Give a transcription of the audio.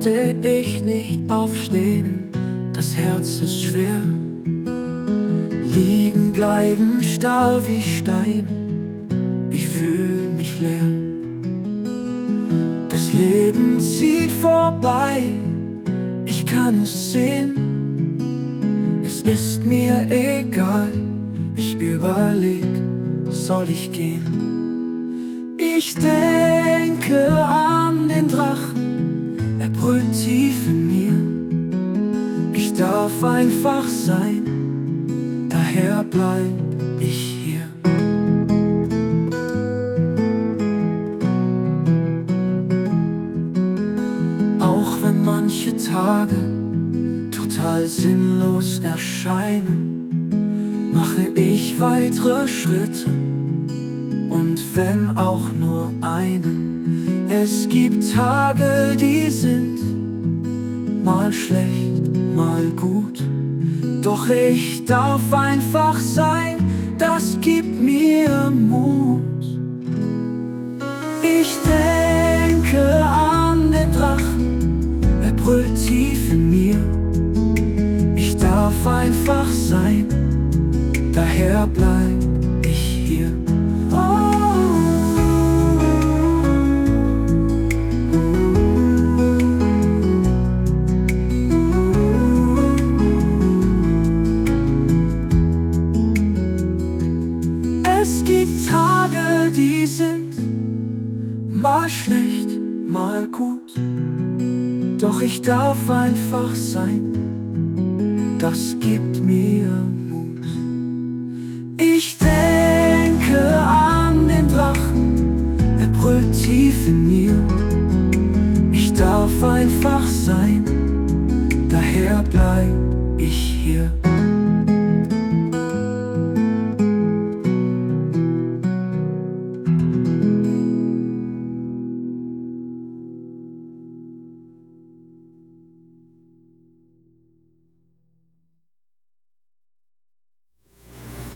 konnte ich nicht aufstehen, das Herz ist schwer. Liegen bleiben starr wie Stein, ich fühl mich leer. Das Leben zieht vorbei, ich kann es sehen. Es ist mir egal, ich überleg, soll ich gehen? Ich denke an den Drachen, er brüllt tief in mir. Ich darf einfach sein, daher bleib ich hier. Auch wenn manche Tage total sinnlos erscheinen, mache ich weitere Schritte, und wenn auch nur einen. Es gibt Tage, die sind mal schlecht, mal gut, doch ich darf einfach sein, das gibt mir Mut. Ich denke an den Drachen, er brüllt tief in mir. Ich darf einfach sein, daher bleib ich hier. Es gibt Tage, die sind mal schlecht, mal gut, doch ich darf einfach sein, das gibt mir Mut. Ich denke an den Drachen, er brüllt tief in mir. Ich darf einfach sein, daher bleib ich hier.